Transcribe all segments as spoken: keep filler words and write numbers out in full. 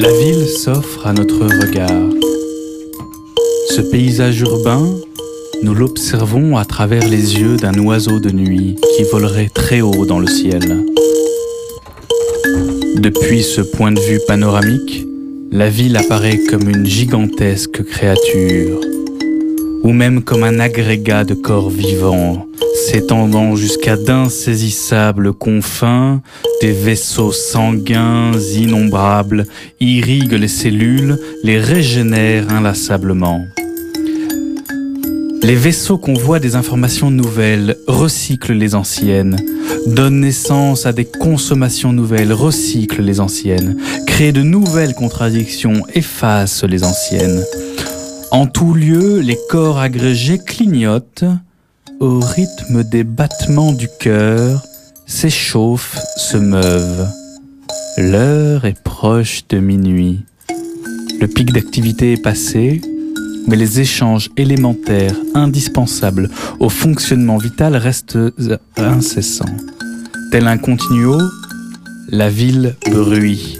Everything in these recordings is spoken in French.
La ville s'offre à notre regard. Ce paysage urbain, nous l'observons à travers les yeux d'un oiseau de nuit qui volerait très haut dans le ciel. Depuis ce point de vue panoramique, la ville apparaît comme une gigantesque créature, ou même comme un agrégat de corps vivants, s'étendant jusqu'à d'insaisissables confins, des vaisseaux sanguins innombrables irriguent les cellules, les régénèrent inlassablement. Les vaisseaux convoient des informations nouvelles, recyclent les anciennes, donnent naissance à des consommations nouvelles, recyclent les anciennes, créent de nouvelles contradictions, effacent les anciennes. En tout lieu, les corps agrégés clignotent au rythme des battements du cœur, s'échauffent, se meuvent. L'heure est proche de minuit. Le pic d'activité est passé, mais les échanges élémentaires indispensables au fonctionnement vital restent incessants. Tel un continuo, la ville bruit.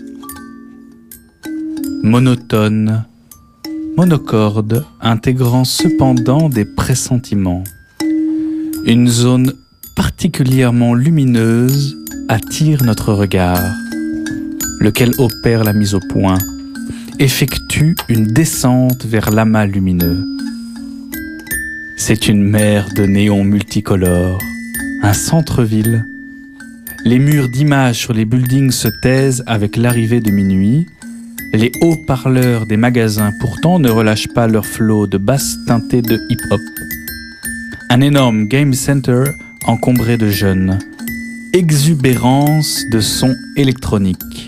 Monotone, monocorde, intégrant cependant des pressentiments. Une zone particulièrement lumineuse attire notre regard, lequel opère la mise au point, effectue une descente vers l'amas lumineux. C'est une mer de néons multicolores, un centre-ville. Les murs d'images sur les buildings se taisent avec l'arrivée de minuit. Les haut-parleurs des magasins pourtant ne relâchent pas leur flot de basses teintées de hip-hop. Un énorme game center encombré de jeunes. Exubérance de sons électroniques.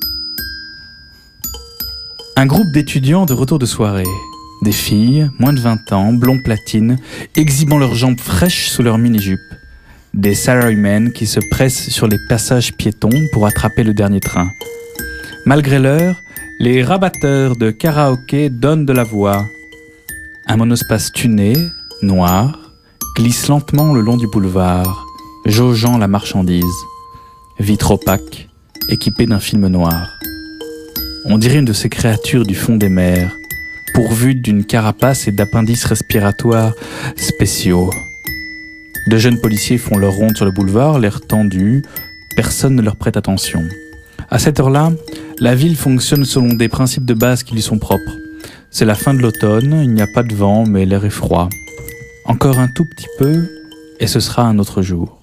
Un groupe d'étudiants de retour de soirée. Des filles, moins de vingt ans, blond platine, exhibant leurs jambes fraîches sous leurs mini-jupes. Des salarymen qui se pressent sur les passages piétons pour attraper le dernier train. Malgré l'heure, les rabatteurs de karaoké donnent de la voix. Un monospace tuné, noir, glisse lentement le long du boulevard, jaugeant la marchandise. Vitre opaque, équipée d'un film noir. On dirait une de ces créatures du fond des mers, pourvues d'une carapace et d'appendices respiratoires spéciaux. De jeunes policiers font leur ronde sur le boulevard, l'air tendu, personne ne leur prête attention. À cette heure-là, la ville fonctionne selon des principes de base qui lui sont propres. C'est la fin de l'automne, il n'y a pas de vent, mais l'air est froid. Encore un tout petit peu, et ce sera un autre jour.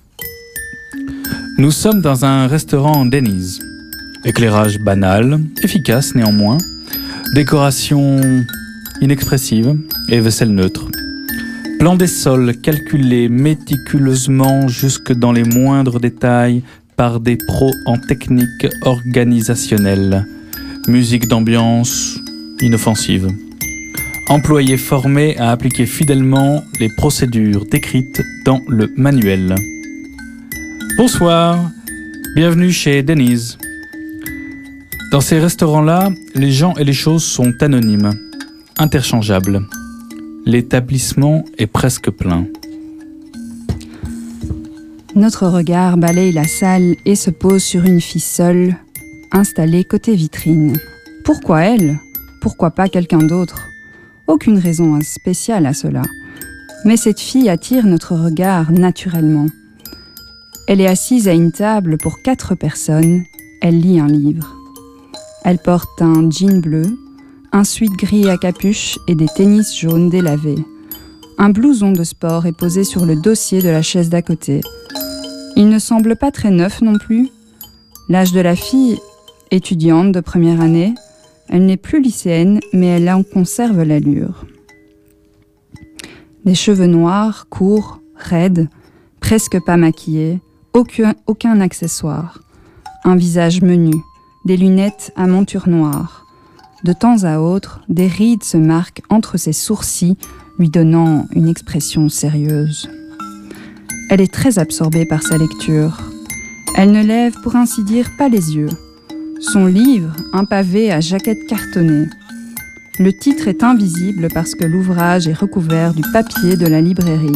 Nous sommes dans un restaurant Denny's. Éclairage banal, efficace néanmoins. Décoration inexpressive et vaisselle neutre. Plan des sols calculé méticuleusement jusque dans les moindres détails par des pros en technique organisationnelle. Musique d'ambiance inoffensive. Employés formés à appliquer fidèlement les procédures décrites dans le manuel. Bonsoir, bienvenue chez Denny's. Dans ces restaurants-là, les gens et les choses sont anonymes, interchangeables. L'établissement est presque plein. Notre regard balaye la salle et se pose sur une fille seule, installée côté vitrine. Pourquoi elle ? Pourquoi pas quelqu'un d'autre ? Aucune raison spéciale à cela. Mais cette fille attire notre regard naturellement. Elle est assise à une table pour quatre personnes. Elle lit un livre. Elle porte un jean bleu, un sweat gris à capuche et des tennis jaunes délavés. Un blouson de sport est posé sur le dossier de la chaise d'à côté. Il ne semble pas très neuf non plus. L'âge de la fille, étudiante de première année, elle n'est plus lycéenne, mais elle en conserve l'allure. Des cheveux noirs, courts, raides, presque pas maquillés, aucun, aucun accessoire. Un visage menu, des lunettes à monture noire. De temps à autre, des rides se marquent entre ses sourcils, lui donnant une expression sérieuse. Elle est très absorbée par sa lecture. Elle ne lève pour ainsi dire pas les yeux. Son livre, un pavé à jaquette cartonnée. Le titre est invisible parce que l'ouvrage est recouvert du papier de la librairie.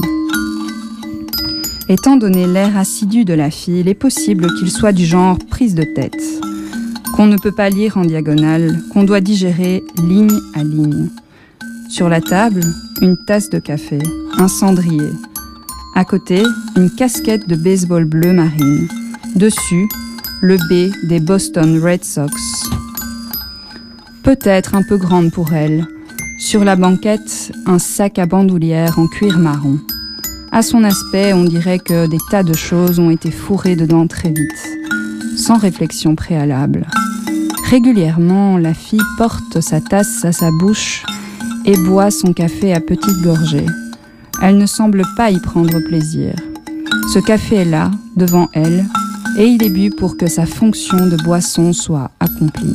Étant donné l'air assidu de la fille, il est possible qu'il soit du genre prise de tête. qu'on ne peut pas lire en diagonale, qu'on doit digérer ligne à ligne. Sur la table, une tasse de café, un cendrier. À côté, une casquette de baseball bleu marine. Dessus, le B des Boston Red Sox. Peut-être un peu grande pour elle. Sur la banquette, un sac à bandoulière en cuir marron. À son aspect, on dirait que des tas de choses ont été fourrées dedans très vite, sans réflexion préalable. Régulièrement, la fille porte sa tasse à sa bouche et boit son café à petites gorgées. Elle ne semble pas y prendre plaisir. Ce café est là, devant elle, et il est bu pour que sa fonction de boisson soit accomplie.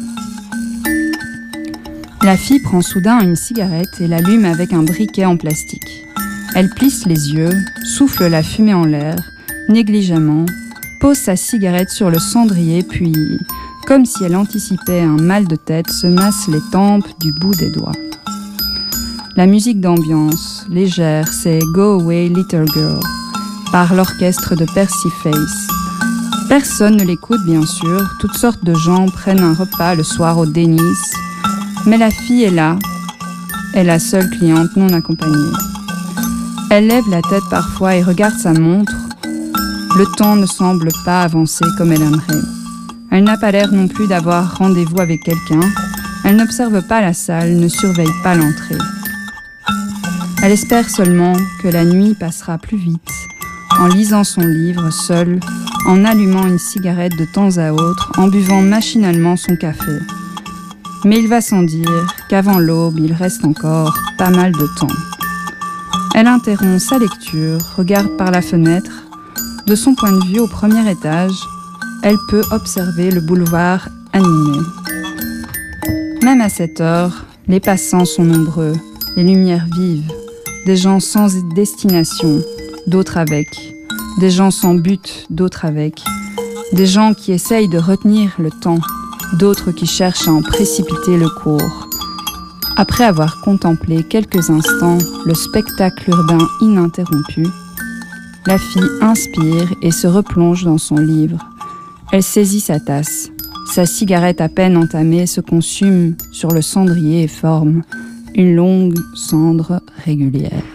La fille prend soudain une cigarette et l'allume avec un briquet en plastique. Elle plisse les yeux, souffle la fumée en l'air, négligemment, pose sa cigarette sur le cendrier, puis, comme si elle anticipait un mal de tête, se masse les tempes du bout des doigts. La musique d'ambiance, légère, c'est « Go Away Little Girl » par l'orchestre de Percy Face. Personne ne l'écoute bien sûr, toutes sortes de gens prennent un repas le soir au Denny's, mais la fille est là, est la seule cliente non accompagnée. Elle lève la tête parfois et regarde sa montre. Le temps ne semble pas avancer comme elle aimerait. Elle n'a pas l'air non plus d'avoir rendez-vous avec quelqu'un. Elle n'observe pas la salle, ne surveille pas l'entrée. Elle espère seulement que la nuit passera plus vite, en lisant son livre seule, en allumant une cigarette de temps à autre, en buvant machinalement son café. Mais il va sans dire qu'avant l'aube, il reste encore pas mal de temps. Elle interrompt sa lecture, regarde par la fenêtre. De son point de vue, au premier étage, elle peut observer le boulevard animé. Même à cette heure, les passants sont nombreux, les lumières vives, des gens sans destination, d'autres avec, des gens sans but, d'autres avec, des gens qui essayent de retenir le temps, d'autres qui cherchent à en précipiter le cours. Après avoir contemplé quelques instants le spectacle urbain ininterrompu, la fille inspire et se replonge dans son livre. Elle saisit sa tasse. Sa cigarette à peine entamée se consume sur le cendrier et forme une longue cendre régulière.